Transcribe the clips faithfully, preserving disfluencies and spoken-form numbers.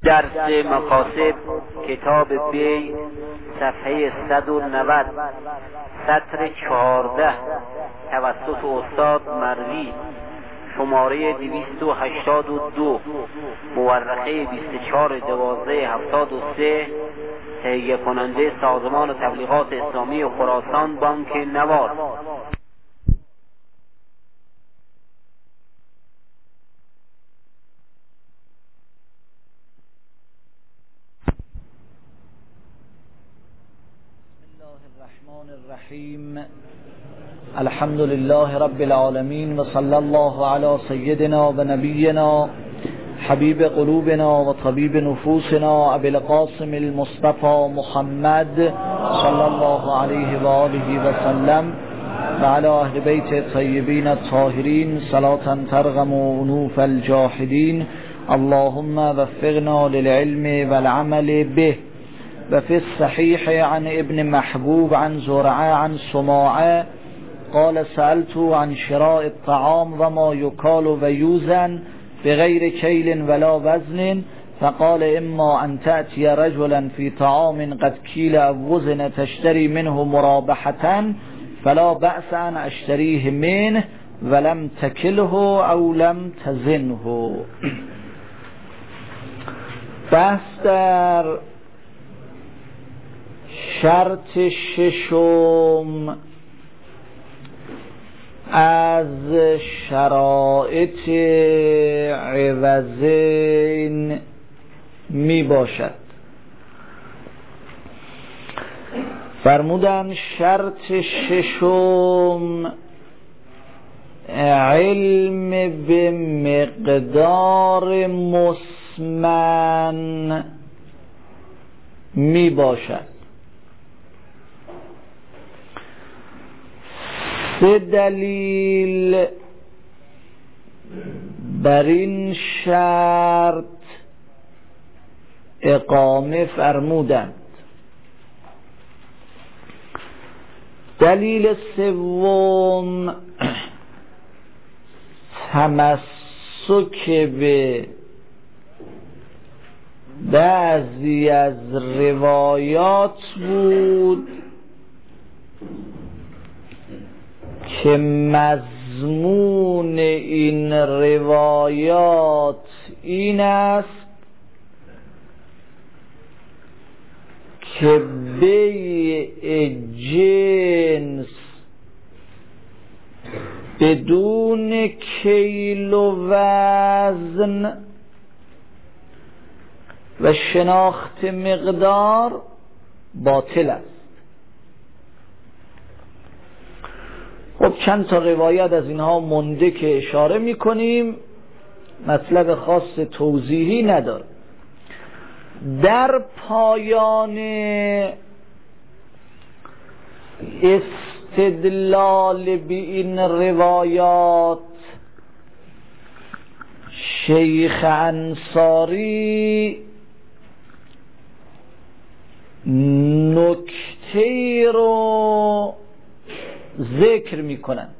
درس مقاصد کتاب بی صفحه صد و نود سطر چهارده توسط استاد مروی شماره دویست و هشتاد و دو مورخه بیست و چهار دوازده هفتاد و سه تهیه کننده سازمان تبلیغات اسلامی خراسان بانک نوار. الرحیم الحمد لله رب العالمین و صلی الله علی سیدنا و نبینا حبیب قلوبنا و طبیب نفوسنا ابی القاسم المصطفى محمد صلی الله علیه و آله و سلم و علی اهل بیت طیبین الطاهرین صلاة ترغم انوف الجاحدین اللهم وفقنا للعلم والعمل به. و فی الصحیح عن ابن محبوب عن زرعه عن سماعه قال سألت عن شراء الطعام و ما یکال و یوزن بغیر کیل ولا وزن فقال اما ان تأتی رجلا في طعام قد کیل او وزن تشتری منه مرابحة فلا بأس ان اشتریه منه ولم تکله او لم تزنه. بحث در شرط ششم از شرایط عوضین می باشد. فرمودن شرط ششم علم به مقدار مسمن می باشد. سه دلیل بر این شرط اقامه فرمودند. دلیل سوم تمسک به بعضی از روایات بود که مضمون این روایات این است که بیع جنس بدون کیل و وزن و شناخت مقدار باطل است. خب چند تا روایت از اینها مونده که اشاره میکنیم، مطلب خاص توضیحی نداره. در پایان استدلال به این روایات شیخ انصاری نکته رو ذکر می کنند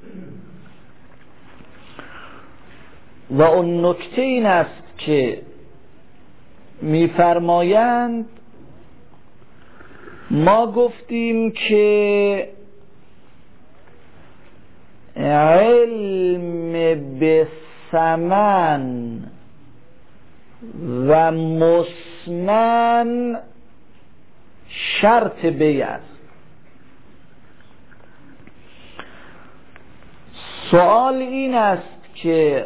و اون نکته این است که می فرمایند ما گفتیم که علم به ثمن و مسمن شرط بیع است. سوال این است که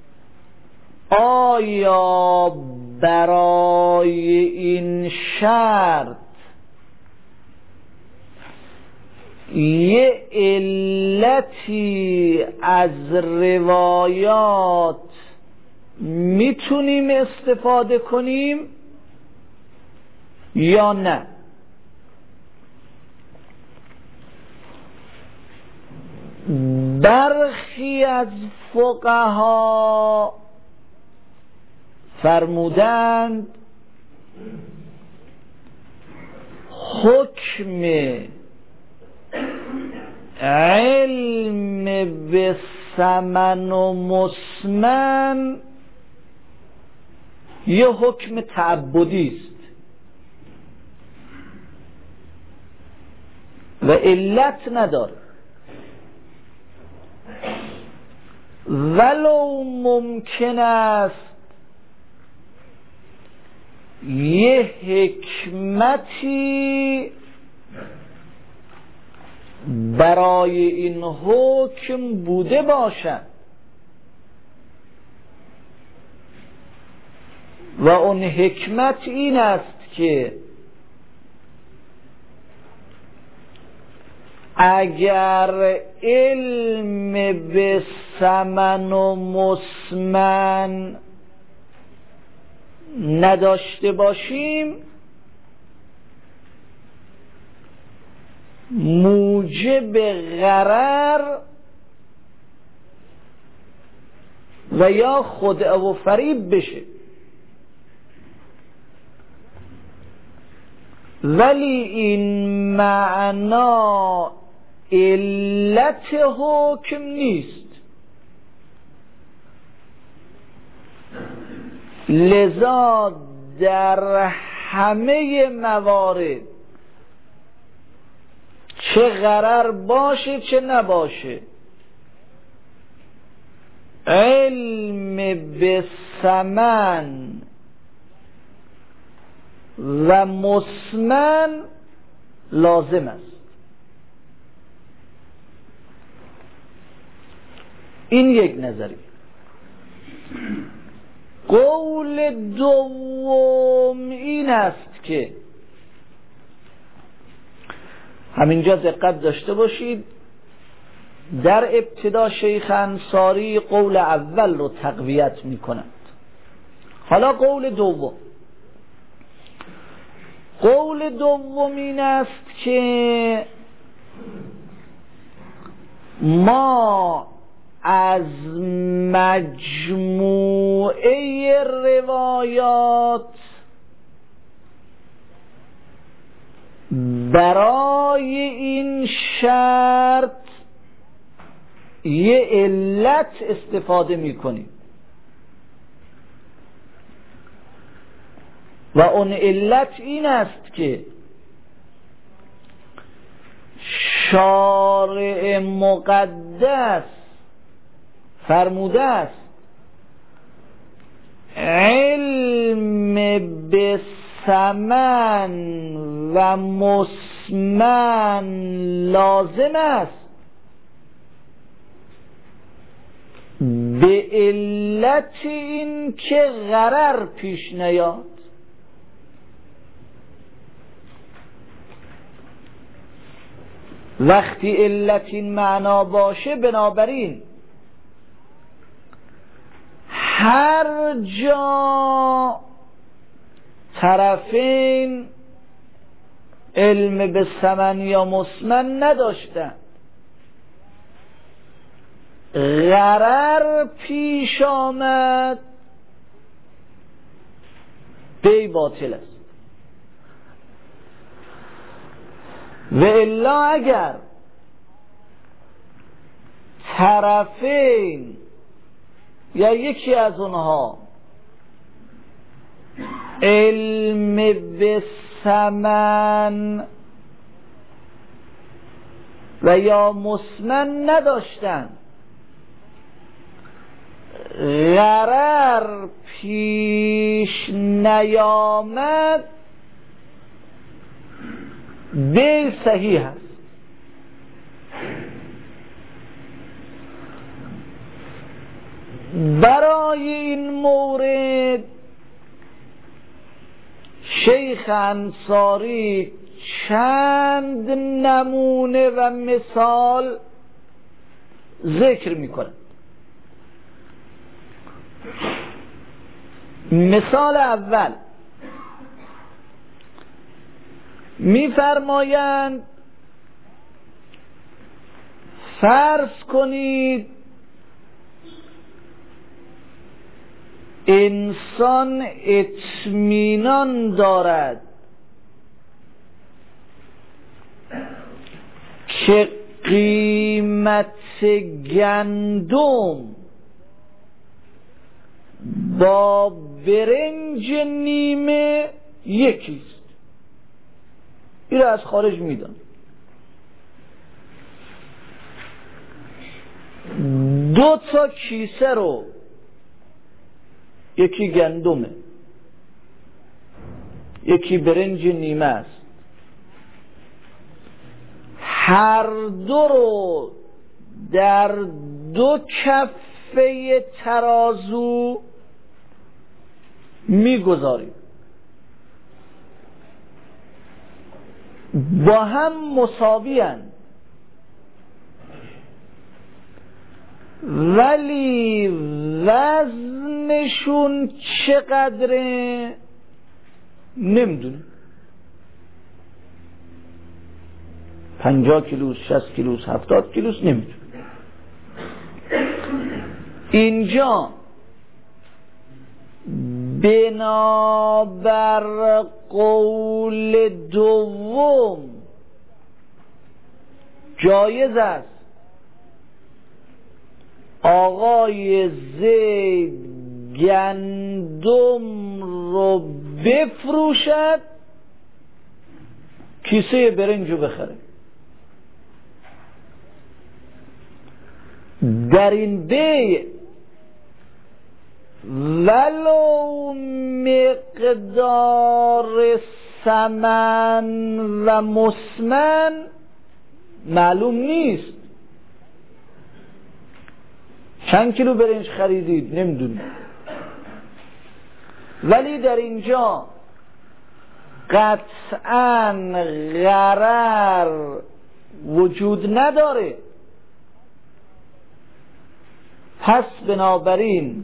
آیا برای این شرط یه علتی از روایات میتونیم استفاده کنیم یا نه؟ برخی از فقها فرمودند حکم علم به ثمن و مسمن یه حکم تعبدی است و علت نداره، ولو ممکن است یه حکمتی برای این حکم بوده باشد و اون حکمت این است که اگر علم به ثمن و مسمن نداشته باشیم موجب غرر و یا خدعه و فریب بشه، ولی این معنا علت حکم نیست. لذا در همه موارد چه غرر باشه چه نباشه، علم به ثمن و مسمن لازم است. این یک نظری. قول دوم این است که همینجا دقت داشته باشید، در ابتدا شیخ انصاری قول اول رو تقویت می کند. حالا قول دوم قول دوم این است که ما از مجموعه روایات برای این شرط یه علت استفاده می کنیم و اون علت این است که شارع مقدس فرموده است علم به ثمن و مسمن لازم است به علت این که غرر پیش نیاد. وقتی علت این معنا باشه، بنابراین هر جا طرفین علم به ثمن یا مسمن نداشتن، غرر پیش آمد، بی باطل است. و الا اگر طرفین یا یکی از اونها علم به ثمن و یا مسمن نداشتن، غرر پیش نیامد، به صحیح است. برای این مورد شیخ انصاری چند نمونه و مثال ذکر می کند. مثال اول می فرمایند فرض کنید انسان اطمینان دارد که قیمت گندم با برنج نیمه یکیست. این را از خارج میدن. دو تا کیسه رو، یکی گندمه یکی برنج نیمه است، هر دو رو در دو کفه ترازو میگذاریم، با هم مساوی هستند، ولی وزنشون چقدره نمیدونیم. پنجاه کیلوست، شصت کیلوست، هفتاد کیلوست، نمیدونیم. اینجا بنابر قول دوم جایز است آقای زید گندم رو بفروشد، کیسه برنج رو بخره. در این بیع ولو مقدار ثمن و مسمن معلوم نیست. چند کیلو برنج خریدید نمیدونید، ولی در اینجا قطعاً غرر وجود نداره. پس بنابراین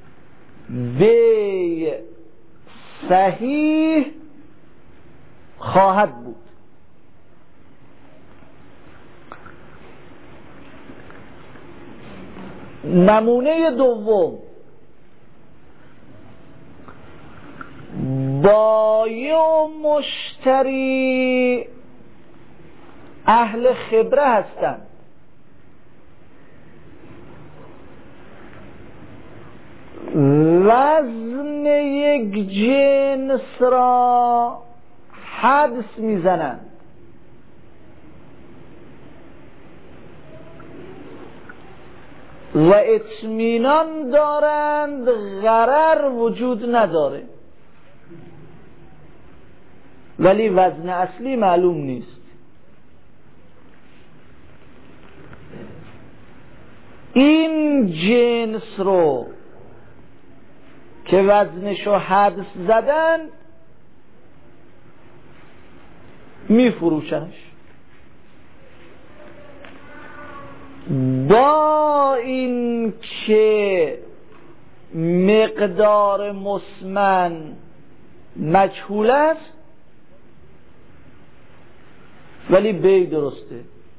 بیع صحیح خواهد بود. نمونه دوم، بایع و مشتری اهل خبره هستند، وزن یک جنس را حدس میزنند، و اطمینان دارند غرر وجود نداره، ولی وزن اصلی معلوم نیست. این جنس رو که وزنشو حدس زدن میفروشنش، با این که مقدار مسمن مجهول است، ولی بیع درسته،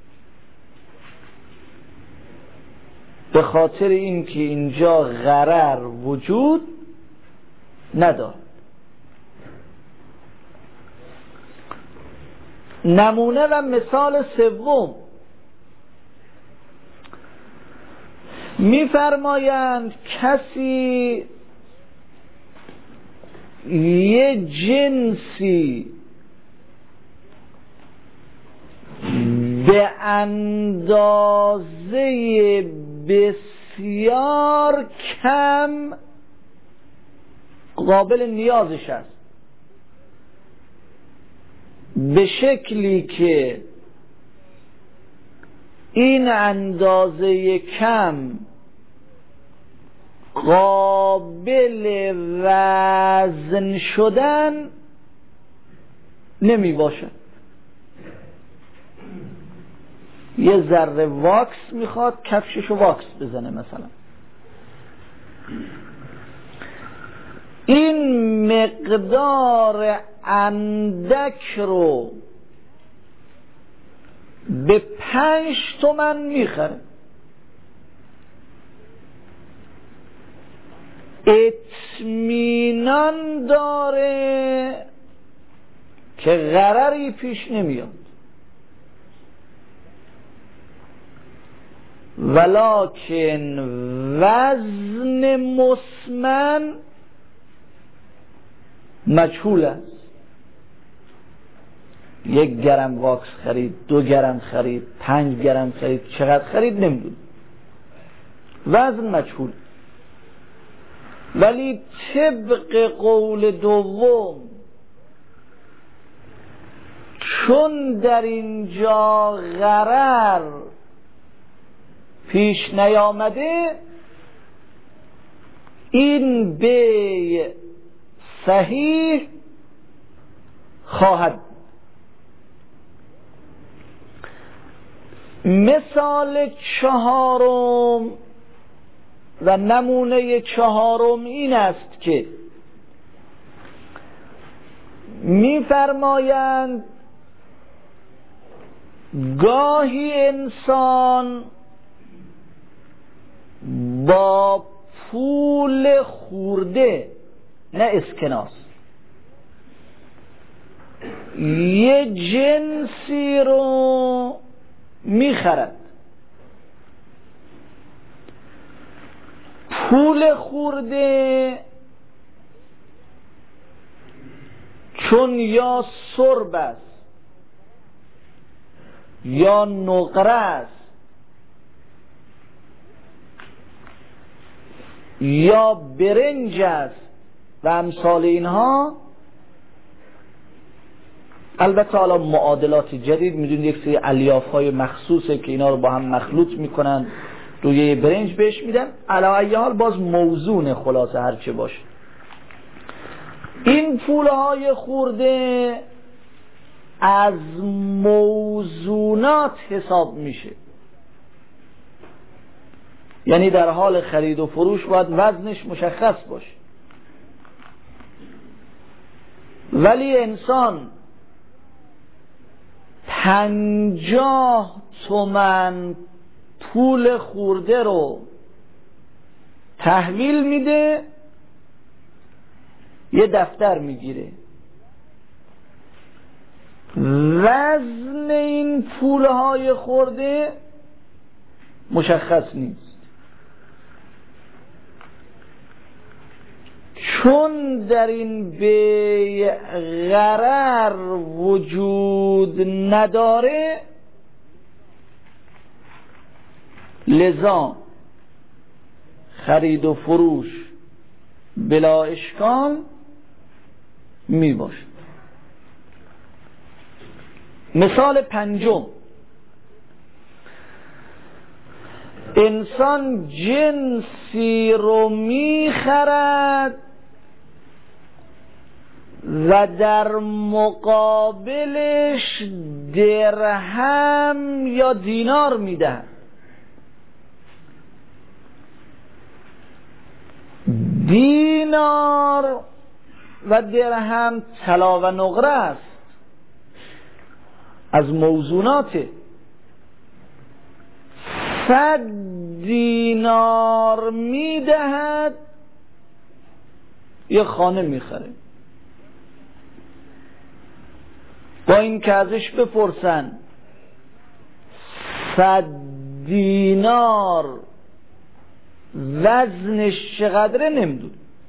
به خاطر اینکه اینجا غرر وجود نداره. نمونه و مثال سوم، میفرمایند کسی یه جنسی به اندازه بسیار کم قابل نیازش است، به شکلی که این اندازه کم قابل وزن شدن نمی باشد. یه ذره واکس میخواد، کفششو واکس بزنه مثلا. این مقدار اندک رو به پنج تومن میخره، اطمینان داره که غرری پیش نمیاد، ولکن وزن مسمن مجهول است. یک گرم واکس خرید، دو گرم خرید، پنج گرم خرید، چقدر خرید نمیدون، وزن مجهول. ولی طبق قول دوم چون در اینجا غرر پیش نیامده، این بیع صحیح خواهد. مثال چهارم و نمونه چهارم این است که می‌فرمایند گاهی انسان با پول خورده، نه اسکناس، یه جنسی رو میخرد. پول خورده چون یا سرب است یا نقره است یا برنج است و امثال اینها. البته حالا معادلات جدید، میدونید یک سری الیاف های مخصوصه که اینا رو با هم مخلوط میکنن، روی برنج بهش میدن. علی ای حال باز موزون، خلاصه هرچه باشه. این پولهای خورده از موزونات حساب میشه، یعنی در حال خرید و فروش باید وزنش مشخص باشه. ولی انسان پنجاه تومن پول خورده رو تحویل میده، یه دفتر میگیره، وزن این پولهای خورده مشخص نیست. چون در این بیع غرر وجود نداره، لذا خرید و فروش بلا اشکال می باشد. مثال پنجم، انسان جنسی رو می خرد و در مقابلش درهم یا دینار میدهد. دینار و درهم طلا و نقره است، از موزوناته. صد دینار میدهد، یه خانه میخره. با این که ازش بپرسن صد دینار وزنش چقدره نمیدون.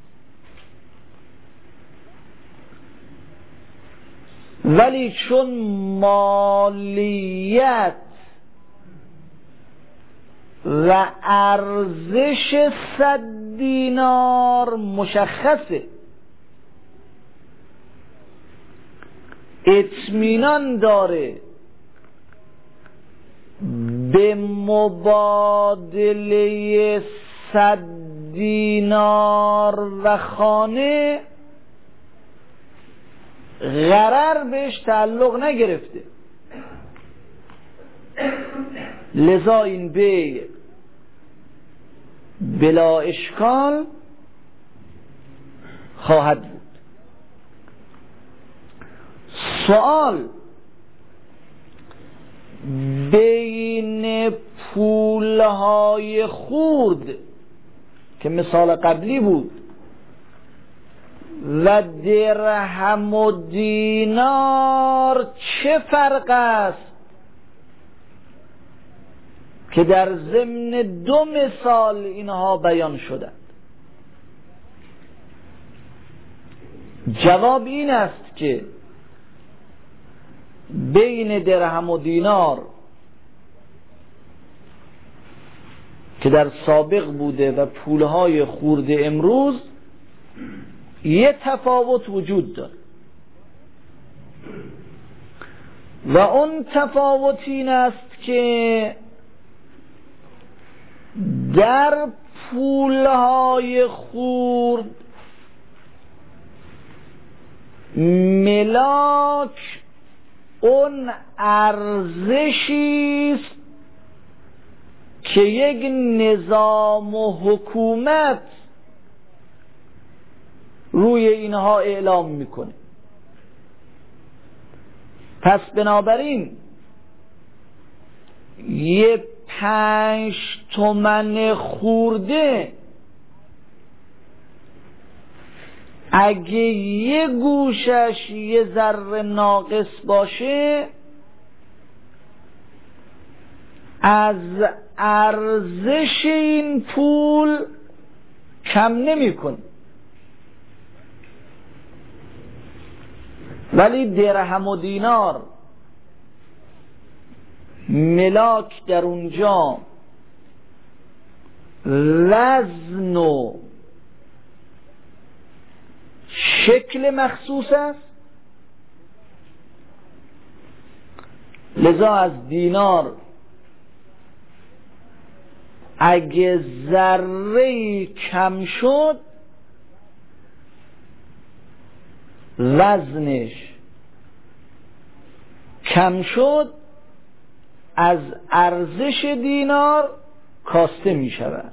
ولی چون مالیت و ارزش صد دینار مشخصه، اطمینان داره به مبادله صد دینار و خانه غرر بهش تعلق نگرفته، لذا این بیع بلا اشکال خواهد بود. سوال بین پولهای خورد که مثال قبلی بود و درهم و دینار چه فرق است که در ضمن دو مثال اینها بیان شدند؟ جواب این است که بین درهم و دینار که در سابق بوده و پولهای خورده امروز یه تفاوت وجود داره و اون تفاوت این است که در پولهای خورد ملاک اون ارزشی است که یک نظام و حکومت روی اینها اعلام میکنه. پس بنابراین یه پنج تومن خورده اگه یه گوشش یه ذره ناقص باشه از ارزش این پول کم نمی‌کنه، ولی درهم و دینار ملاک در اونجا وزن و شکل مخصوص است، لذا از دینار اگه ذره کم شد وزنش کم شد از ارزش دینار کاسته می شود.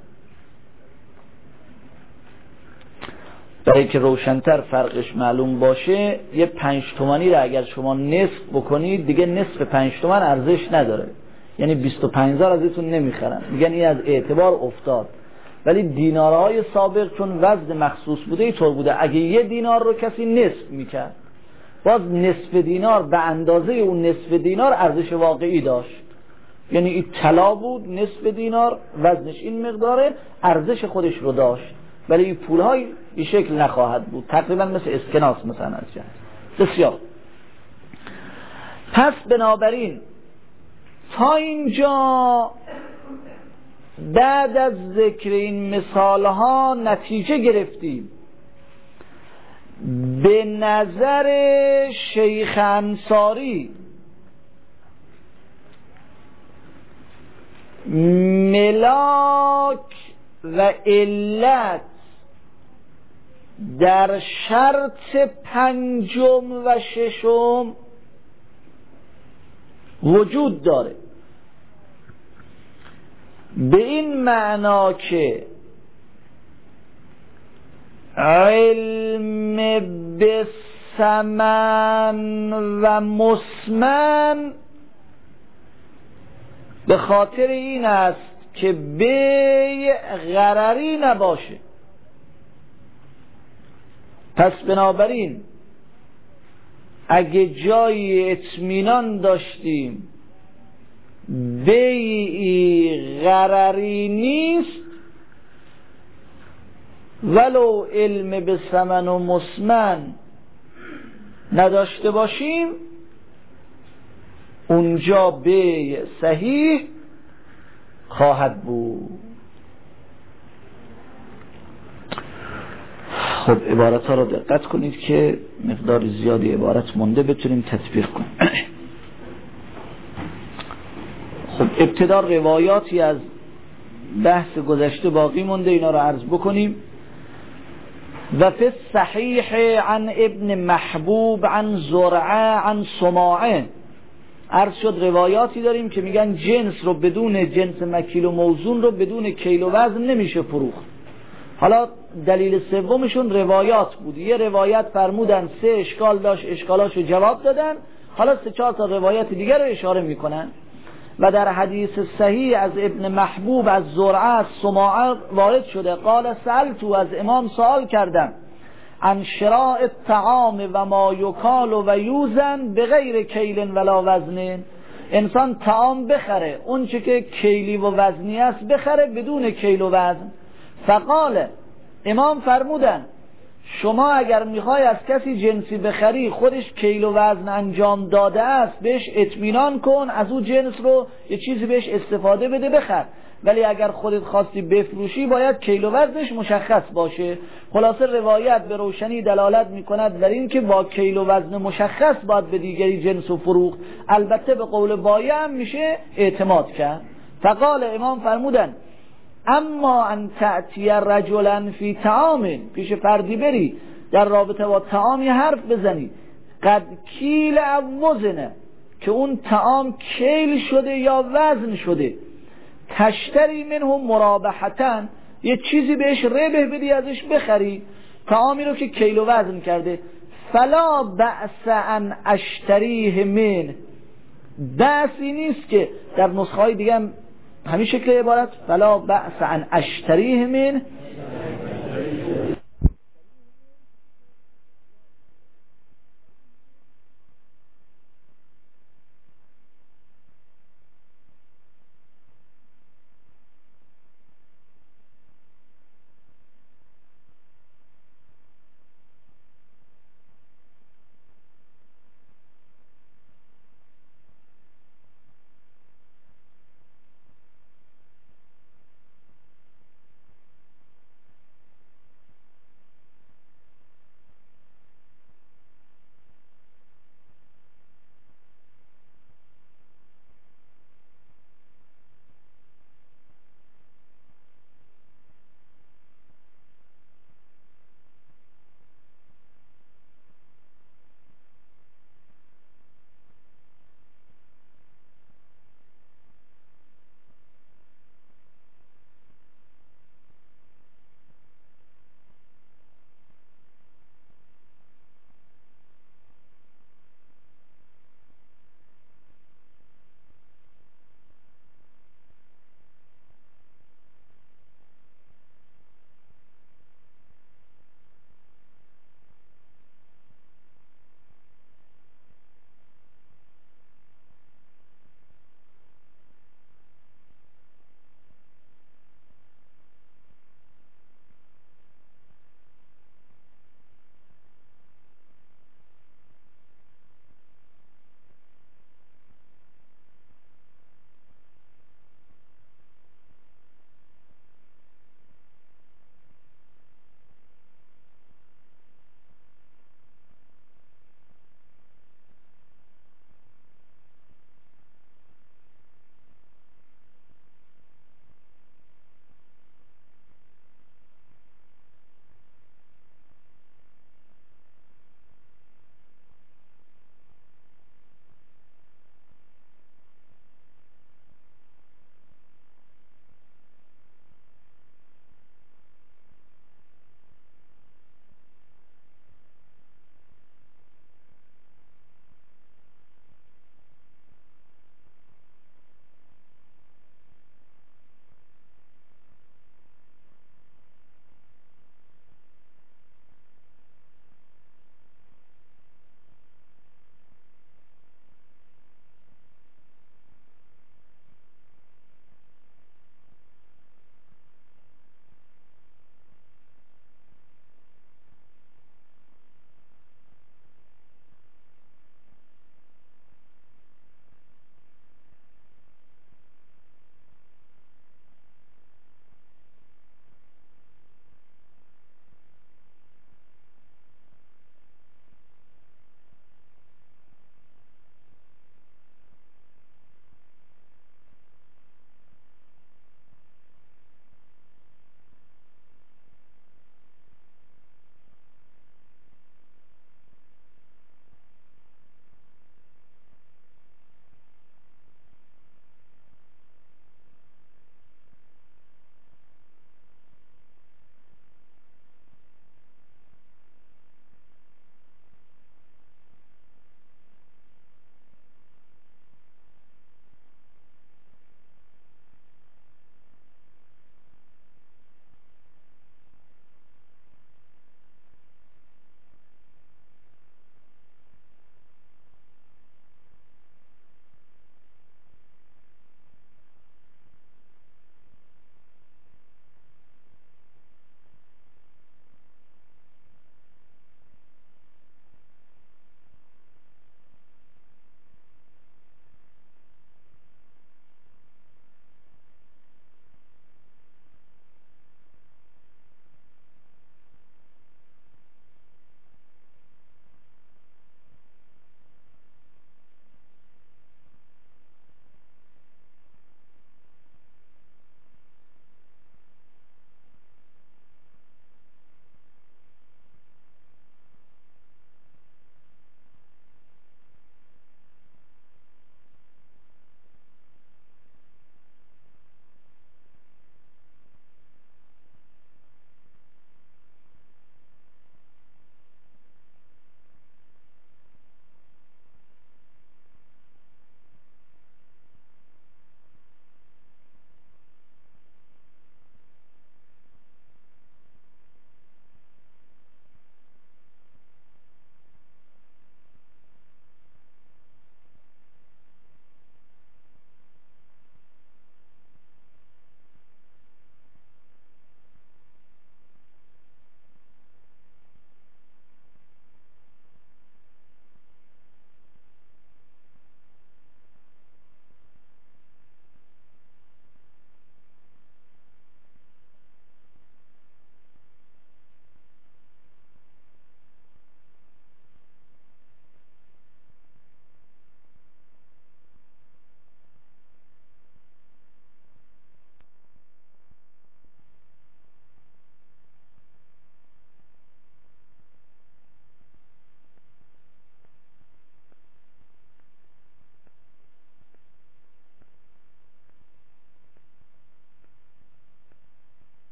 برای که روشنتر فرقش معلوم باشه، یه پنج تومانی را اگر شما نصف بکنید دیگه نصف پنج تومن ارزش نداره، یعنی بیست و پنج هزار ازتون نمیخرن، میگن این از اعتبار افتاد. ولی دینارهای سابق چون وزن مخصوص بوده اینطور بوده، اگه یه دینار رو کسی نصف میکرد باز نصف دینار به اندازه اون نصف دینار ارزش واقعی داشت، یعنی این طلا بود نصف دینار وزنش این مقداره ارزش خودش رو داشت، ولی این پولهای این شکل نخواهد بود، تقریبا مثل اسکناس مثلا از جهت. بسیار. پس بنابراین تا اینجا بعد از ذکر این مثالها نتیجه گرفتیم به نظر شیخ انصاری ملاک و علت در شرط پنجم و ششم وجود داره، به این معنا که علم به ثمن و مسمن به خاطر این است که بیع غرری نباشه. پس بنابراین اگه جای اطمینان داشتیم بیعی غرری نیست ولو علم به ثمن و مسمن نداشته باشیم، اونجا بیع صحیح خواهد بود. خب عبارت ها رو دقت کنید که مقدار زیادی عبارت مونده بتونیم تطبیق کنیم. خب ابتدا روایاتی از بحث گذشته باقی مونده، اینا رو عرض بکنیم. و فی الصحیح عن ابن محبوب عن زرعه عن سماعه، عرض شد روایاتی داریم که میگن جنس رو بدون جنس مکیل و موزون رو بدون کیل و وزن نمیشه فروخت. حالا دلیل سومشون روایات بود، یه روایت فرمودن سه اشکال داشت، اشکالاشو جواب دادن، حالا سه چهار تا روایت دیگر رو اشاره میکنن. و در حدیث صحیح از ابن محبوب از زرعه از سماعه وارد شده، قال سألتو، از امام سوال کردم، عن شراء الطعام و ما یکال و یوزن بغیر کیل ولا وزن، انسان طعام بخره اون چه که کیلی و وزنی است بخره بدون کیل و وزن. فقال، امام فرمودن، شما اگر میخوای از کسی جنسی بخری خودش کیل و وزن انجام داده است، بهش اطمینان کن، از او جنس رو یه چیزی بهش استفاده بده بخر. ولی اگر خودت خواستی بفروشی باید کیل و وزنش مشخص باشه. خلاصه روایت به روشنی دلالت میکند در این که با کیل و وزن مشخص باید به دیگری جنس و فروخت. البته به قول بایع هم میشه اعتماد کرد. فقال امام فرمودن اما ان تأتی رجلا فی طعام، پیش فردی بری در رابطه با طعامی حرف بزنی، قد کیل او وزنه، که اون طعام کیل شده یا وزن شده، تشتری منهم مرابحتن، یه چیزی بهش ربح بدی ازش بخری، طعامی رو که کیل و وزن کرده، فلا بأس ان اشتریه من، بأسی نیست که در نسخه های دیگه هم همین شکل عبارت فلا بأس ان اشتریه من،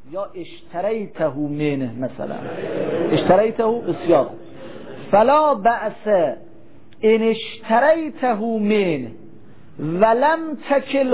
یا اشتریته منه، مثلا اشتریته بسیار. فلا بأس ان اشتریته منه ولم تکله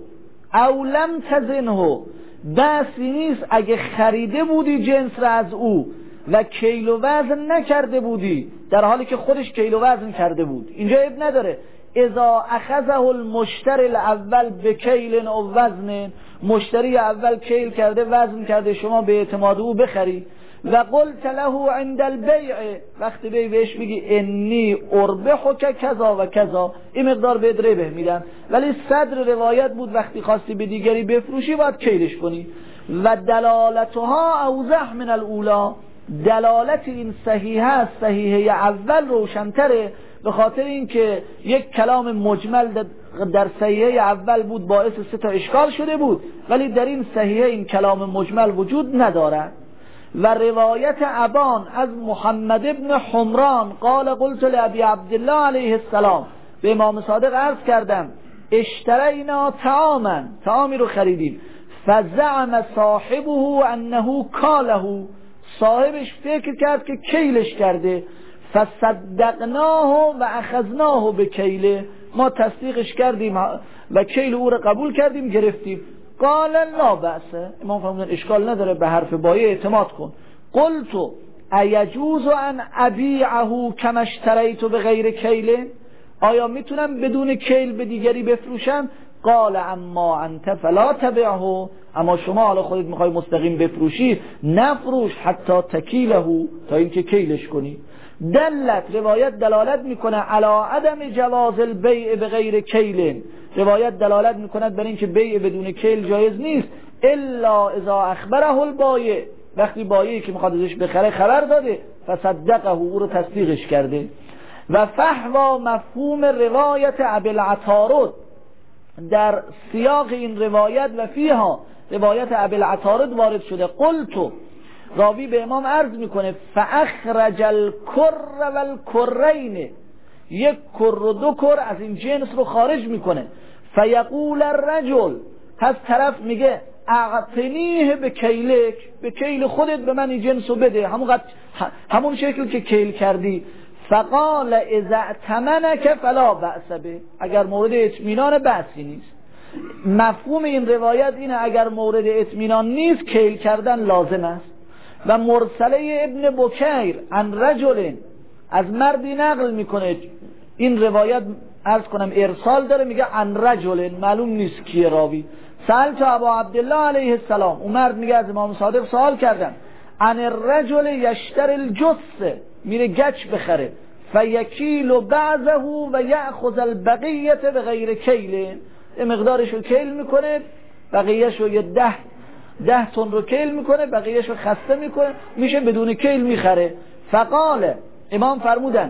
او لم تزنه، بسی نیست اگه خریده بودی جنس را از او و کیل و وزن نکرده بودی در حالی که خودش کیل و وزن کرده بود. اینجا اب نداره اذا اخذه المشتری الاول به کیل او وزن، مشتری اول کیل کرده وزن کرده، شما به اعتماد او بخری. و قلت له عند البیع، وقتی بی بهش بگی انی اربحک کذا و کذا، این مقدار به ربح میدم، ولی صدر روایت بود وقتی خواستی به دیگری بفروشی باید کیلش کنی. و دلالتها اوضح من الاولا، دلالت این صحیحه است صحیحه اول روشنتره، به خاطر اینکه یک کلام مجمل در صحیحه اول بود باعث سه تا اشکال شده بود، ولی در این صحیحه این کلام مجمل وجود ندارد. و روایت ابان از محمد ابن حمران قال قلت لابی عبدالله علیه السلام، به امام صادق عرض کردم اشترینا طعاما، طعامی رو خریدیم، فزعم صاحبه انه کاله، صاحبش فکر کرد که کیلش کرده، فصدقناه و اخذناه به کیله، ما تصدیقش کردیم و کیل او رو قبول کردیم گرفتیم. قال لا بأس، امام فرمودن اشکال نداره، به حرف بایع اعتماد کن. قلت ایجوز ان ابیعه کما اشتریت بغیر کیل، آیا میتونم بدون کیل به دیگری بفروشم؟ قال اما انت فلا تبعه، اما شما حالا خودت میخوای مستقیم بفروشی نفروش حتی تکیله، تا اینکه کیلش کنی. دلت روایت دلالت میکنه علی عدم جواز البیع بغیر کیل، روایت دلالت میکند بر اینکه بیع بدون کیل جایز نیست، الا اذا اخبره البایع، وقتی بایعی که میخواد ازش بخره خبر داده، فصدقه، او رو تصدیقش کرده. و فحوا مفهوم روایت ابی العطارد، در سیاق این روایت و فیها روایت ابی العطارد وارد شده. قلت، راوی به امام عرض میکنه فاخرج الکر والکرین، یک کر و دو کر از این جنس رو خارج میکنه. فیقول الرجل، پس طرف میگه اعطنیه به کیلک، به کیل خودت به من این جنس رو بده، همون, قد... همون شکل که کیل کردی. فقال اذا اتمنک فلا بأس به، اگر مورد اطمینان بأسی نیست. مفهوم این روایت اینه اگر مورد اطمینان نیست کیل کردن لازم است. و مرسله ابن بکیر عن رجل، از مردی نقل میکنه، این روایت عرض کنم ارسال داره، میگه عن رجل، معلوم نیست کیه راوی. سألت ابا عبدالله علیه السلام، اون مرد میگه از امام صادق سوال کردم، عن الرجل یشتر الجثه، میره گچ بخره، فیکیل بعضه و یأخذ البقیه بغیر کیل، مقدارش رو کیل میکنه، بقیهش رو یه ده ده تن رو کیل میکنه، بقیهش رو خسته میکنه، میشه بدون کیل میخره. فقال، امام فرمودن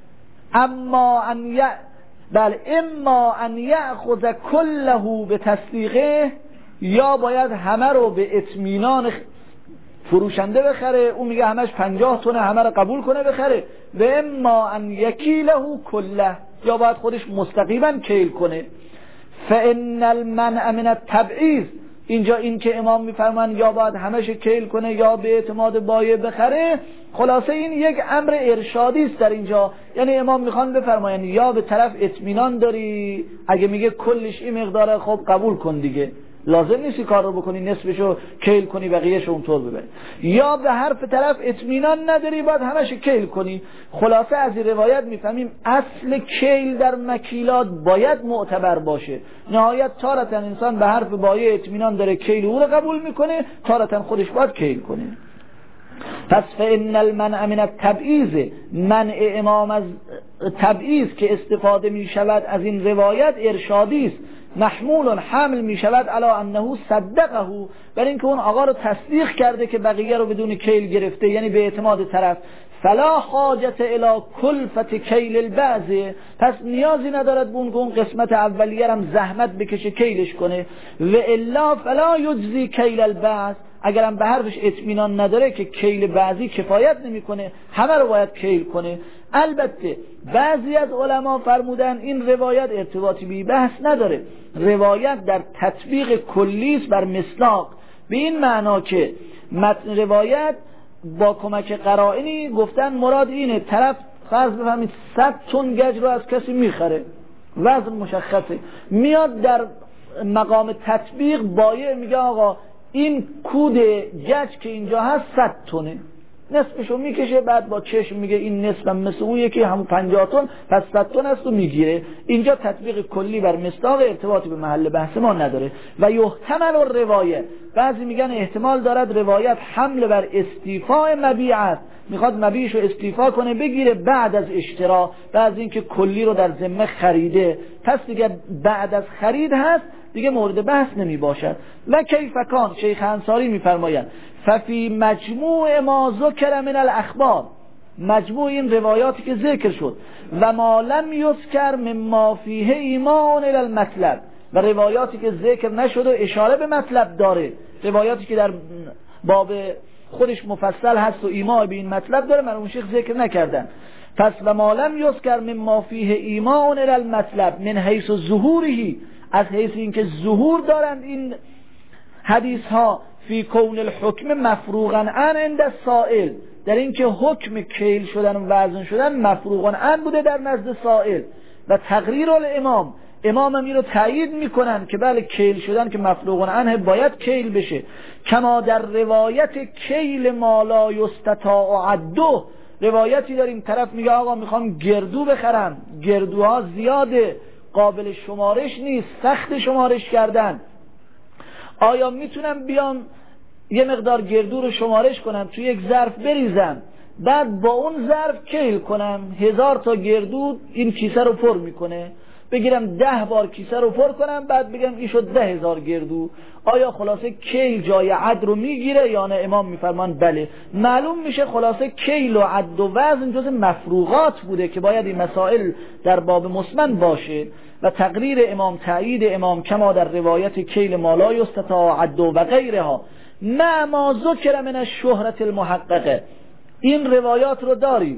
اما ان ی... بله اما ان یأخذ کله به تصدیقه، یا باید همه رو به اطمینان فروشنده بخره، اون میگه همش پنجاه تونه، همه رو قبول کنه بخره. و اما ان یکیله کله، یا باید خودش مستقیما کیل کنه. فان المنع من التبعیض، اینجا این که امام میفرمان یا باید همش کیل کنه یا به اعتماد بایع بخره، خلاصه این یک امر ارشادی است در اینجا، یعنی امام میخوان بفرماین یا به طرف اطمینان داری، اگه میگه کلش این مقداره خب قبول کن دیگه، لازم نیستی کار رو بکنی نصفشو کیل کنی بقیه‌شو اونطور ببری، یا به حرف طرف اطمینان نداری باید همش کیل کنی. خلاصه از این روایت میفهمیم اصل کیل در مکیلات باید معتبر باشه. نهایت تارتا انسان به حرف بایع اطمینان داره کیل او رو قبول میکنه، تارتا خودش باید کیل کنه. پس فإن المنع من التبعیض، منع امام از تبعیض که استفاده می شود از این روایت ارشادی است، محمول حمل می شود علی انه صدقه، بر اینکه اون آقا رو تصدیق کرده که بقیه رو بدون کیل گرفته، یعنی به اعتماد طرف. فلا حاجت الی کلفت کیل البعض، پس نیازی ندارد به اون قسمت اولیه هم زحمت بکشه کیلش کنه. و الا فلا یجزی کیل البعض، اگرم به حرفش اطمینان نداره که کیل بعضی کفایت نمیکنه، همه رو باید کیل کنه. البته بعضی از علما فرمودن این روایت ارتباطی به بحث نداره، روایت در تطبیق کلیس بر مصداق، به این معنا که متن روایت با کمک قرائنی گفتن مراد اینه، طرف فرض بفهمید صد تن گچ رو از کسی میخره، وزن مشخصه، میاد در مقام تطبیق بایع میگه آقا این کود گچ که اینجا هست صد تنه، نصفشو میکشه، بعد با چشم میگه این نصفم مثل اون یکی همون پنجاه تن، پس صد تن است و میگیره. اینجا تطبیق کلی بر مصداق ارتباطی به محل بحث ما نداره. و یحتمل الروایه، بعضی میگن احتمال دارد روایت حمل بر استیفاء مبیع است، میخواد مبیعشو استیفا کنه بگیره بعد از اشترا، بعد اینکه کلی رو در ذمه خریده، پس دیگه بعد از خرید هست دیگه مورد بحث نمی باشد. و کیف کان، شیخ انصاری میفرمایند ففی مجموع ما ذکر من الاخبار، مجموع این روایاتی که ذکر شد، و ما لم یذکر مما فیه ایمان الی المطلب، و روایاتی که ذکر نشد و اشاره به مطلب داره، روایاتی که در باب خودش مفصل هست و ایمان به این مطلب داره، من اون شیخ ذکر نکردن. پس و ما لم یذکر مما فیه ایمان الی المطلب من حیث ظهوره، از حیث اینکه ظهور دارند این حدیث ها فی کون الحکم مفروغا عن عند السائل، در اینکه حکم کیل شدن و وزن شدن مفروغا عن بوده در نزد سائل، و تقریر الامام، امام هم این رو تایید میکنن که بله کیل شدن که مفروغا عنه باید کیل بشه. کما در روایت کیل ما لا یستطاع عده، روایتی داریم طرف میگه آقا میخوام گردو بخرم، گردوها زیاده، قابل شمارش نیست، سخت شمارش کردن، آیا میتونم بیام یه مقدار گردو رو شمارش کنم توی یک ظرف بریزم، بعد با اون ظرف کیل کنم، هزار تا گردو این کیسه رو پر میکنه، بگیرم ده بار کیسه رو پر کنم، بعد بگم این شد ده هزار گردو، آیا خلاصه کیل جای عد رو میگیره یا نه؟ امام میفرمان بله. معلوم میشه خلاصه کیل و عد و وزن جز مفروغات بوده که باید این مسائل در باب مسمن باشه. و تقریر امام، تایید امام کما در روایت کیل ما لا یستطاع عد و غیرها ما ما ذکر من الشهرت المحققه، این روایات رو داریم،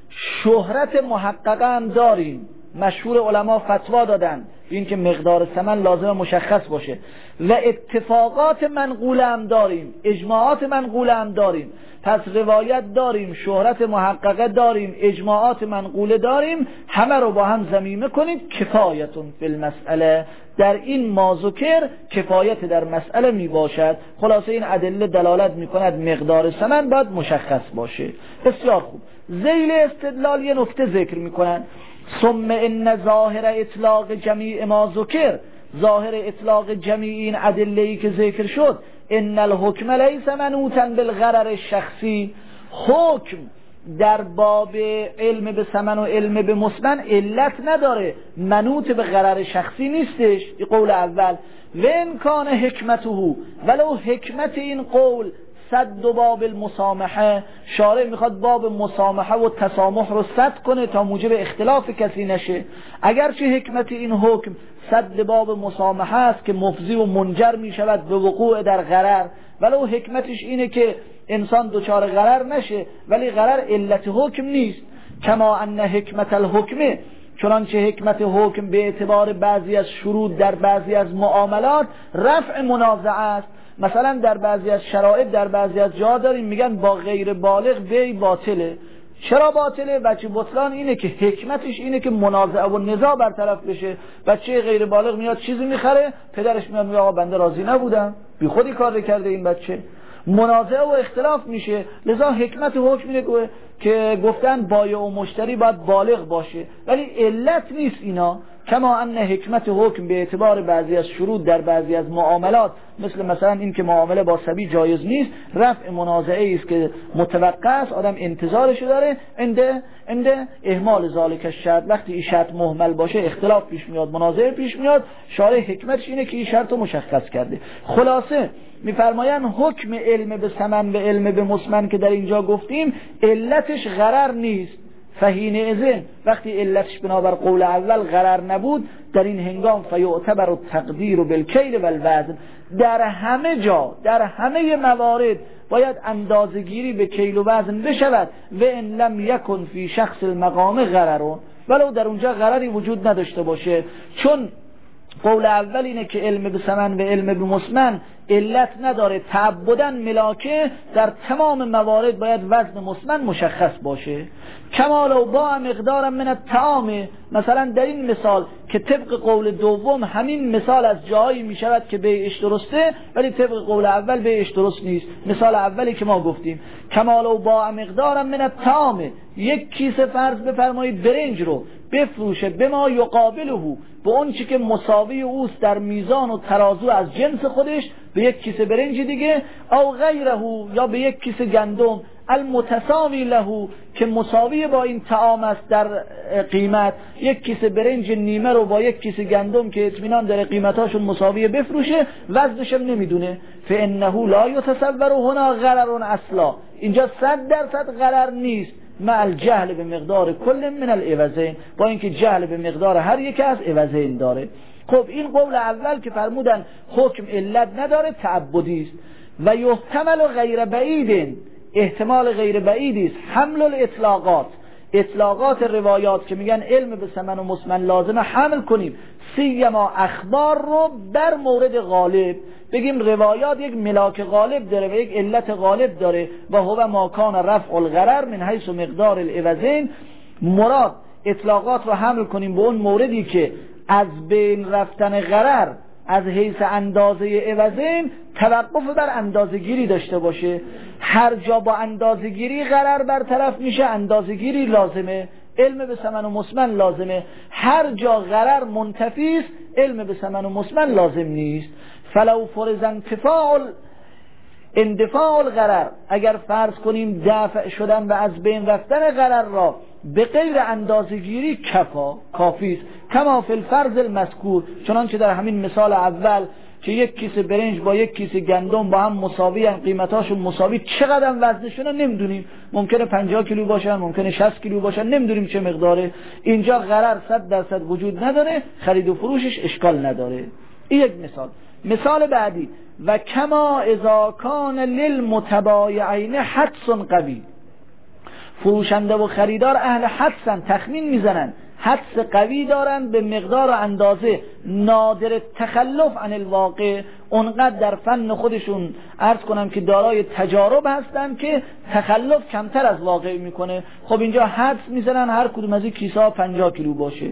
شهرت محققه هم داریم، مشهور علما فتوا دادن این که مقدار ثمن لازم مشخص باشه، و اتفاقات منقوله هم داریم، اجماعات منقوله هم داریم. پس روایت داریم، شهرت محققه داریم، اجماعات منقوله داریم، همه رو با هم ضمیمه کنید کفایتون فی المسئله، در این ما ذکر کفایت در مسئله می باشد. خلاصه این ادله دلالت می کند مقدار ثمن باید مشخص باشه. بسیار خوب. ذیل استدلال یه نکته ذکر می کنند، ثم ان ظاهر اطلاق جمیع ما ذکر، ظاهر اطلاق جمیع این ادله‌ای که ذکر شد، ان الحکم لیس منوطا بالغرر الشخصی، حکم در باب علم به ثمن و علم به مسمن علت نداره، منوط به غرر شخصی نیستش. این قول اول. و ان کان حکمته، ولو حکمت این قول صد باب المسامحه، شارع میخواد باب مسامحه و تسامح رو صد کنه تا موجب اختلاف کسی نشه، اگرچه حکمت این حکم صد باب مسامحه است که مفضی و منجر میشود به وقوع در غرر، ولو حکمتش اینه که انسان دچار غرر نشه، ولی غرر علت حکم نیست. کما ان حکمت الحکم، چنانچه حکمت حکم به اعتبار بعضی از شروط در بعضی از معاملات رفع منازعه است. مثلا در بعضی از شرایط در بعضی از جا داریم میگن با غیر بالغ بی باطله. چرا باطله؟ بچه بطلان اینه که حکمتش اینه که منازعه و نزاع برطرف بشه. بچه غیر بالغ میاد چیزی میخره، پدرش میاد میگه آقا بنده راضی نبودم، بی خودی کار کرده این بچه، منازعه و اختلاف میشه. لذا حکمت حکم اینه که گفتن بایع و مشتری باید بالغ باشه، ولی علت نیست اینا. کما ان حکمت حکم به اعتبار بعضی از شروط در بعضی از معاملات، مثل مثلا این که معامله با صبی جایز نیست، رفع منازعه است که متوقع است، آدم انتظارشو داره، انده انده اهمال ذالک الشرط، وقتی این شرط مهمل باشه اختلاف پیش میاد، منازعه پیش میاد، شارع حکمتش اینه که این شرط رو مشخص کرده. خلاصه میفرمایند حکم علم به ثمن و علم به مسمن که در اینجا گفتیم علتش غرر نیست. فحین اذن، وقتی علتش بنابر قول اول غرر نبود، در این هنگام فیعتبر التقدیر بالکیل والوزن، در همه جا در همه موارد باید اندازه‌گیری به کیل و وزن بشود. و ان لم یکن فی شخص المقام غرر، ولو در اونجا غرری وجود نداشته باشه، چون قول اول اینه که علم به ثمن و علم به مسمن علت نداره، تعبداً ملاکه در تمام موارد باید وزن مسمن مشخص باشه. کما لو باع مقدارا من الطعام، مثلا در این مثال که طبق قول دوم همین مثال از جایی می شود که بیعش درسته ولی طبق قول اول بیعش درست نیست. مثال اولی که ما گفتیم کما لو باع مقدارا من الطعام، یک کیسه فرض بفرمایید برنج رو بفروشه به ما یقابله، به اون چی که مساوی اوست در میزان و ترازو از جنس خودش، به یک کیسه برنج دیگه، او غیره یا به یک کیسه گندم المتساوی له که مساوی با این طعام است در قیمت، یک کیسه برنج نیمه رو با یک کیسه گندم که اطمینان داره قیمتاشون مساویه بفروشه، وزنش هم نمیدونه، فانه لا یتصور هنا غرر اصلا، اینجا صد درصد غرر نیست، مع الجهل به مقدار کل من العوضین، با اینکه جهل به مقدار هر یک از عوضین داره. خب این قول اول که فرمودن حکم علت نداره تعبدی است. و یحتمل غیر بعید، احتمال غیر بعیدی است، حمل الاطلاقات، اطلاقات روایات که میگن علم به ثمن و مسمن لازمه حمل کنیم سیما اخبار رو بر مورد غالب، بگیم روایات یک ملاک غالب داره و یک علت غالب داره و هو ما کان رفع الغرر من حیث مقدار العوضین، مراد اطلاقات رو حمل کنیم به اون موردی که از بین رفتن غرر از حیث اندازه عوضین توقف بر اندازه گیری داشته باشه. هر جا با اندازه گیری غرر برطرف میشه اندازه گیری لازمه، علم به ثمن و مسمن لازمه. هر جا غرر منتفی است علم به ثمن و مسمن لازم نیست. فلو فرض انتفاع اندفاع الغرر، اگر فرض کنیم دفع شدن و از بین رفتن غرر را به غیر اندازه گیری کفا کافی است، کما فی الفرض المذکور، چنانچه در همین مثال اول که یک کیسه برنج با یک کیسه گندم با هم مساوی ان، قیمتاشون مساوی، چقدر وزنشون نمیدونیم، ممکنه پنجاه کیلو باشن ممکنه شصت کیلو باشن، نمیدونیم چه مقداره، اینجا غرر صد درصد وجود نداره، خرید و فروشش اشکال نداره. این یک مثال. مثال بعدی و کما اذا کان للمتبایعین حدس قوی، فروشنده و خریدار اهل حدسن، تخمین میزنن، حدس قوی دارن به مقدار و اندازه، نادر تخلف عن الواقع، اونقدر در فن خودشون عرض کنم که دارای تجارب هستن که تخلف کمتر از واقع میکنه. خب اینجا حدس میزنن هر کدوم از این کیسه ها پنجاه کیلو باشه،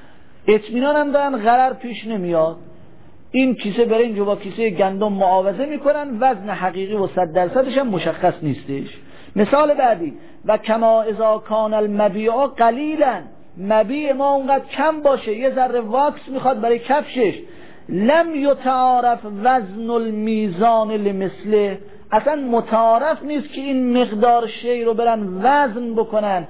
اطمینان هم دارن غرر پیش نمیاد، این کیسه برنج با کیسه گندم معاوضه میکنن، وزن حقیقی و صد درصدش هم مشخص نیستش. مثال بعدی و کما اذا کان المبیع قلیلا، مبیع ما اونقدر کم باشه، یه ذره واکس میخواد برای کفشش، لم یتعارف وزن المیزان لمثله، اصلا متعارف نیست که این مقدار شی رو برن وزن بکنن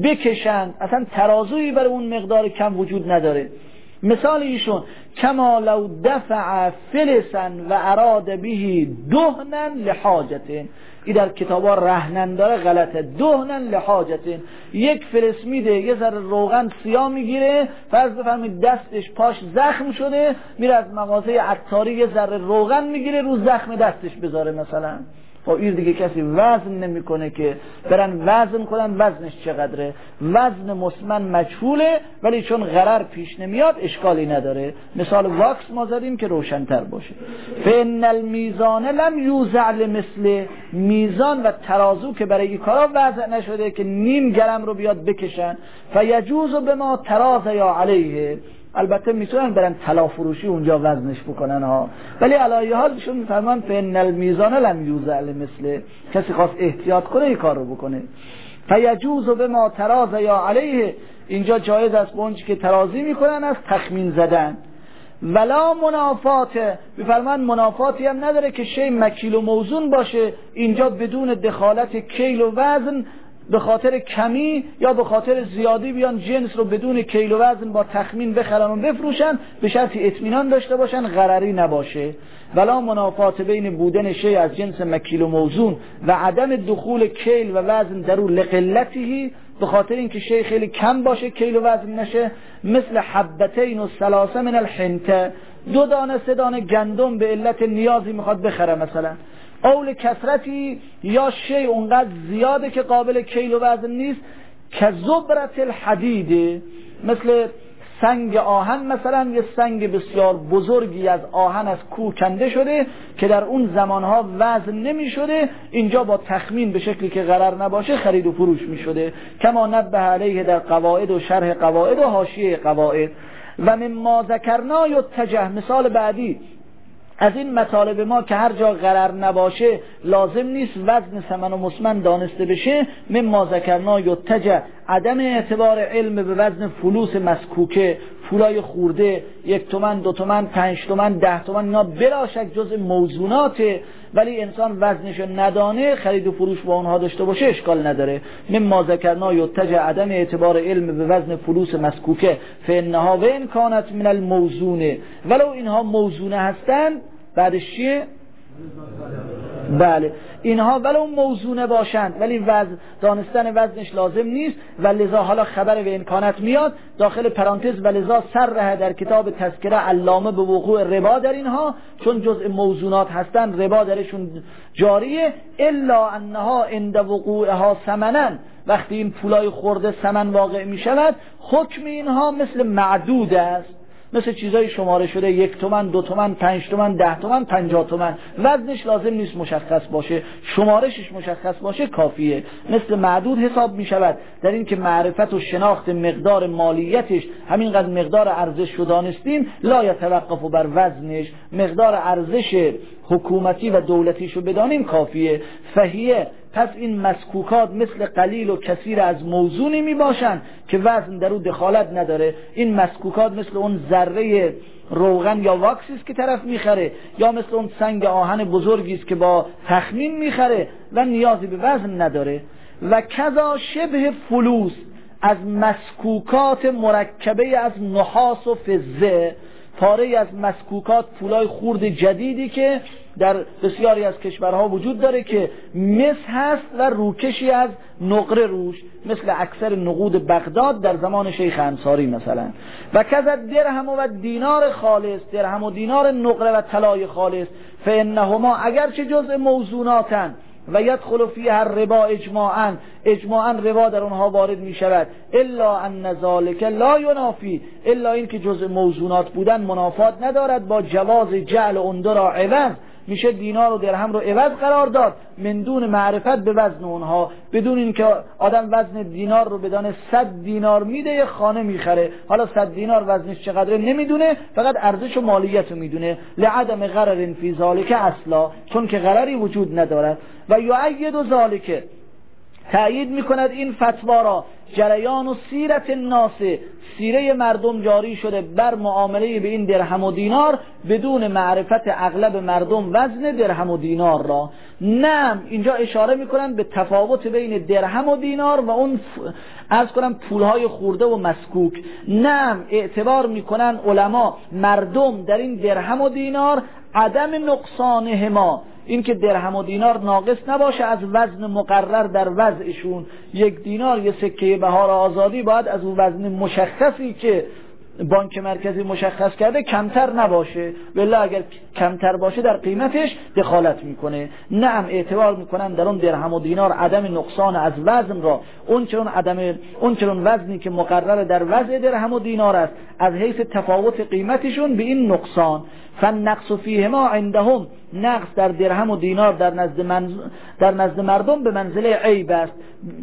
بکشن، اصلا ترازویی برای اون مقدار کم وجود نداره. مثال ایشون کما لو دفع فلسا و اراد به دهنا لحاجتین، این در کتابا رهنن داره غلطه، دهنا لحاجتین، یک فلس میده یه ذره روغن سیاه میگیره، فرض بفرمایید دستش پاش زخم شده، میره از مغازه عطاری یه ذره روغن میگیره رو زخم دستش بذاره مثلا. خب این دیگه کسی وزن نمیکنه که برن وزن کنن وزنش چقدره، وزن مسمن مجهوله ولی چون غرر پیش نمیاد اشکالی نداره. مثال واکس ما زدیم که روشن‌تر باشه. فإن المیزان لم یوزع لمثله، میزان و ترازو که برای این کارا وضع نشده که نیم گرم رو بیاد بکشن، فیجوز بما تراز یا علیه، البته میتونن برن طلا فروشی اونجا وزنش بکنن ها، ولی علی حال ایشون میفرمان فإن المیزان لم یوزع لمثله، کسی خواست احتیاط کنه این کار رو بکنه. فیجوز بما تراز یا علیه، اینجا جایز است با اونچه که ترازی میکنن از تخمین زدن. ولا منافات، میفرمان منافاتی هم نداره که شی مکیل و موزون باشه، اینجا بدون دخالت کیل و وزن به خاطر کمی یا به خاطر زیادی بیان جنس رو بدون کیل و وزن با تخمین بخرن و بفروشن، به شرطی اطمینان داشته باشن غرری نباشه. ولا منافات بین بودن شی از جنس مکیل و موزون و عدم دخول کیل و وزن در اون لقلته، به خاطر اینکه شی خیلی کم باشه کیل و وزن نشه، مثل حبتین و ثلاثه من الحنطه، دو دانه سه دانه گندم به علت نیازی میخواد بخره مثلا، اول کثرتی یا شی اونقدر زیاده که قابل کیل و وزن نیست، که زبرت الحدید، مثل سنگ آهن مثلا یه سنگ بسیار بزرگی از آهن از کوه کنده شده که در اون زمانها وزن نمی شده، اینجا با تخمین به شکلی که غرر نباشه خرید و فروش می شده، کما نبه علیه در قواعد و شرح قواعد و حاشیه قواعد. و مما ذکرنا یتجه، مثال بعدی از این مطالب ما که هر جا غرر نباشه لازم نیست وزن ثمن و مسمن دانسته بشه. مما ذکرنا یتجه، عدم اعتبار علم به وزن فلوس مسکوکه، پولای خورده، یک تومن، دو تومن، پنج تومن، ده تومن، اینا بلا شک جز موزوناته، ولی انسان وزنش ندانه خرید و فروش با اونها داشته باشه اشکال نداره. مما ذکرنا یتجه، عدم اعتبار علم به وزن فلوس مسکوکه، فانها و ان کانت من الموزونه، ولو اینها موزونه هستند. بعدش چیه؟ بله، اینها ولو موزونه باشند ولی وزن دانستن وزنش لازم نیست، و لذا حالا خبر و امکانات میاد داخل پرانتز، و لذا سرره در کتاب تذکره علامه به وقوع ربا در اینها، چون جزء موزونات هستن ربا درشون جاریه. الا انها عند وقوعها ثمنا، وقتی این پولای خورده ثمن واقع میشود حکم اینها مثل معدود است، مثل چیزای شماره شده، یک تومن، دو تومن، پنج تومن، ده تومن، پنجاه تومن، وزنش لازم نیست مشخص باشه، شمارشش مشخص باشه کافیه، مثل معدود حساب می شود. در این که معرفت و شناخت مقدار مالیتش همینقدر مقدار ارزش رو دانستیم، لا یتوقف بر وزنش، مقدار ارزش حکومتی و دولتیش رو بدانیم کافیه. فهیه، پس این مسکوکات مثل قلیل و کثیر از موزونی می باشن که وزن در او دخالت نداره. این مسکوکات مثل اون ذره روغن یا واکسی است که طرف میخره، یا مثل اون سنگ آهن بزرگی است که با تخمین میخره و نیازی به وزن نداره. و کذا شبه فلوس، از مسکوکات مرکبه از نحاس و فضه، پاره از مسکوکات پولای خورد جدیدی که در بسیاری از کشورها وجود داره که مس هست و روکشی از نقره روش، مثل اکثر نقود بغداد در زمان شیخ انصاری مثلا. و کذا درهم و دینار خالص، درهم و دینار نقره و طلای خالص، فانهما اگرچه جزء موزوناتن و یدخل فیها الربا اجماعا، اجماعا ربا در اونها وارد می شود، الا ان ذلک لا ینافی، الا این که جزء موزونات بودن منافات ندارد با جواز جعل اون را عوض، میشه دینار و درهم رو عوض قرار داد من دون معرفت به وزن اونها، بدون اینکه آدم وزن دینار رو بدانه صد دینار میده یه خانه میخره، حالا صد دینار وزنش چقدره نمیدونه، فقط ارزش و مالیت رو میدونه، لعدم غرر فی ذالک اصلا، چون که غرری وجود ندارد. و یؤید ذالک، تأیید میکند این فتوا را جریان و سیرت الناس، سیره مردم جاری شده بر معامله به این درهم و دینار بدون معرفت اغلب مردم وزن درهم و دینار را. نعم، اینجا اشاره میکنن به تفاوت بین درهم و دینار و اون عرض کنم پولهای خورده و مسکوک. نعم، اعتبار میکنن علما مردم در این درهم و دینار عدم نقصانهما، این که درهم و دینار ناقص نباشه از وزن مقرر در وضعشون. یک دینار یه سکه بهار آزادی باید از اون وزن مشخصی که بانک مرکزی مشخص کرده کمتر نباشه، ولی اگر کمتر باشه در قیمتش دخالت میکنه. نعم، اعتبار میکنن در اون درهم و دینار عدم نقصان از وزن را، اون چون عدم اون چون وزنی که مقرر در وضع درهم و دینار است از حیث تفاوت قیمتشون به این نقصان. فالنقص فیهما عندهم، نقص در درهم و دینار در نزد من در نزد مردم به منزله عیب است،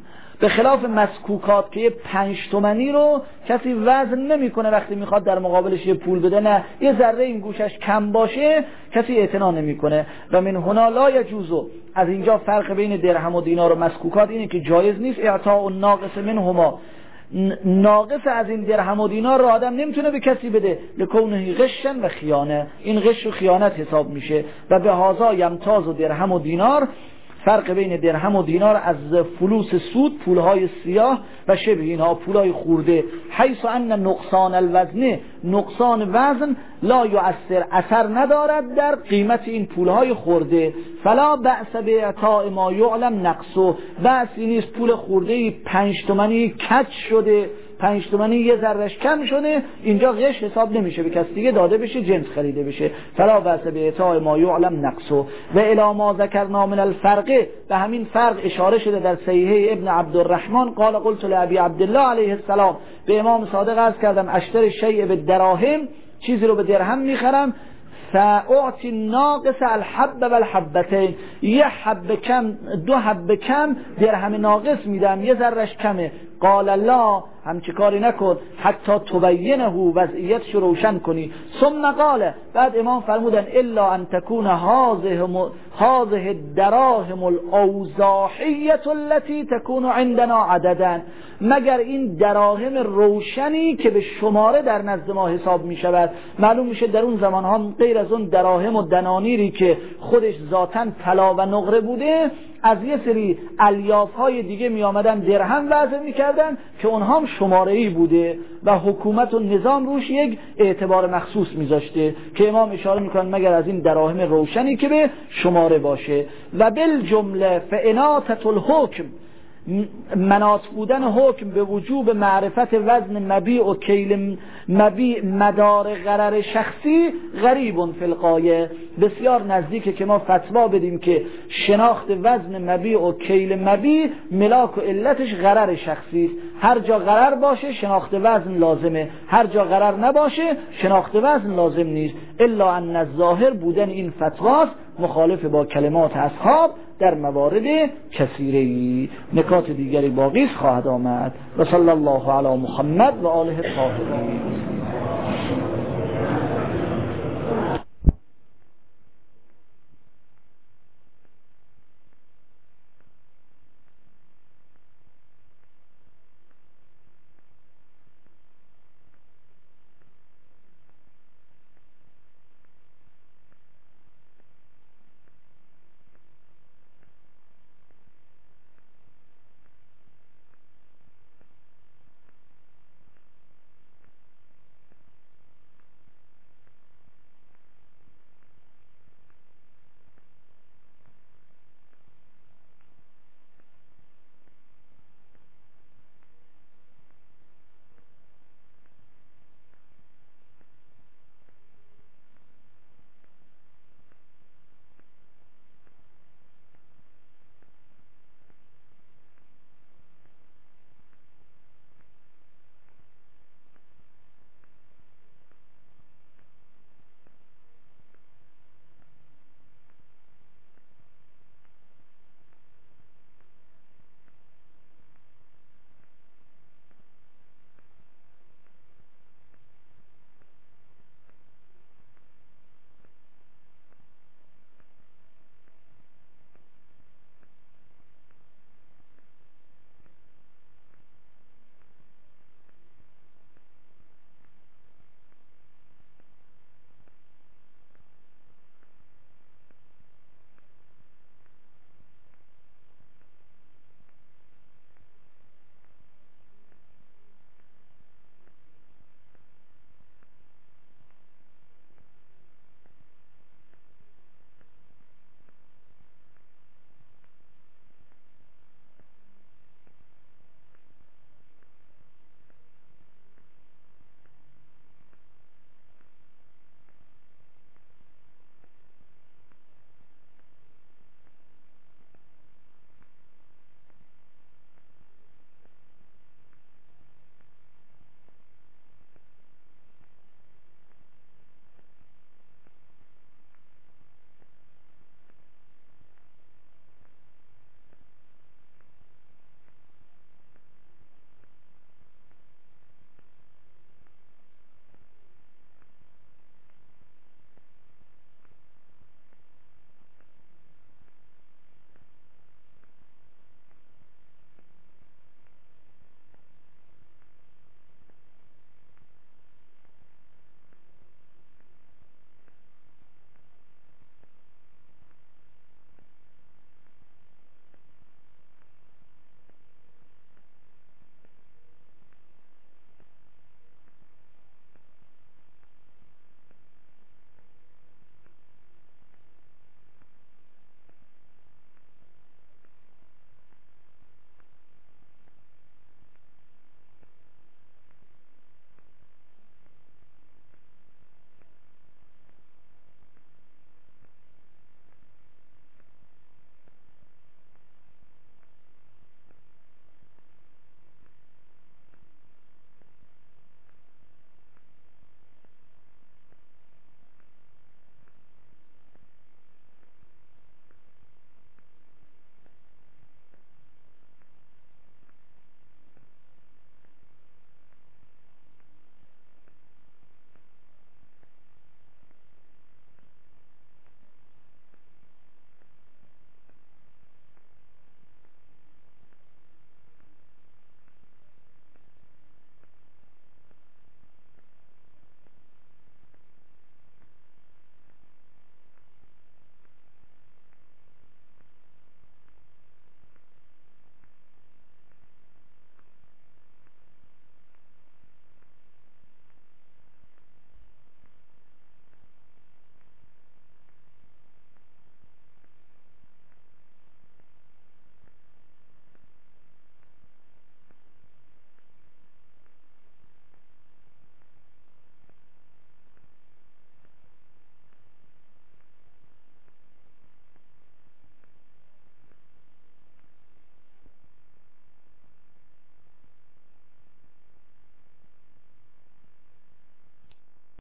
به خلاف مسکوکات که یه پنج تومنی رو کسی وزن نمیکنه وقتی میخواد در مقابلش یه پول بده، نه یه ذره این گوشش کم باشه کسی اعتنا نمیکنه. و من هنا لا یجوزو، از اینجا فرق بین درهم و دینار و مسکوکات اینه که جایز نیست اعطاء الناقص منهما، ناقص از این درهم و دینار رو آدم نمیتونه به کسی بده، لکونه غشن و خیانه، این غش و خیانت حساب میشه. و به هازا یمتاز و درهم و دینار، فرق بین درهم و دینار از فلوس سود، پولهای سیاه و شبه اینها پولهای خورده، حیث ان نقصان الوزن، نقصان وزن لا یؤثر، اثر ندارد در قیمت این پولهای خورده. فلا بأس باعطاء ما یعلم نقصه، بأسی نیست پول خورده پنج تومنی کج شده پنج تومانی یه ذرهش کم شده، اینجا غش حساب نمیشه، به کسی دیگه داده بشه، جنس خریده بشه. فلا بأس بإعطاء ما یعلم نقصه و الی ما ذکرنا من الفرق، به همین فرق اشاره شده در صحیح ابن عبدالرحمن. قال قلت لابی عبدالله علیه السلام، به امام صادق عرض کردم اشتری شیء بالدراهم، چیزی رو به درهم میخرم، فاعطی ناقص الحب و الحبتین، یه حب کم دو حب کم درهم ناقص میدم، یه ذرهش کمه. قال لا، همچی کاری نکن حتی تبینه، وضعیتش روشن کنی. ثم قال، بعد امام فرمودن الا ان تكون هذه هذه الدراهم الاوضاحیه التي تكون عندنا عددا، مگر این دراهم روشنی که به شماره در نزد ما حساب می شود. معلوم میشه در اون زمان ها غیر از اون دراهم و دنانیری که خودش ذاتاً طلا و نقره بوده، از یه سری الیاف های دیگه می آمدن درهم وضع می کردن که اونها هم شماره‌ای بوده و حکومت و نظام روش یک اعتبار مخصوص می ذاشته، که امام اشاره می کنن مگر از این دراهم روشنی که به شماره باشه. و بالجمله فاناطه الحکم، مناط بودن حکم به وجوب معرفت وزن مبیع و کیل مبیع مدار غرر شخصی غریب فی الغایه، بسیار نزدیکه که ما فتوا بدیم که شناخت وزن مبیع و کیل مبیع ملاک و علتش غرر شخصی است. هر جا غرر باشه شناخت وزن لازمه، هر جا غرر نباشه شناخت وزن لازم نیست. الا ان الظاهر بودن این فتواست مخالف با کلمات اصحاب در موارد کثیره. نکات دیگری باقی خواهد آمد. و صلی الله علی محمد و آله الطاهرین.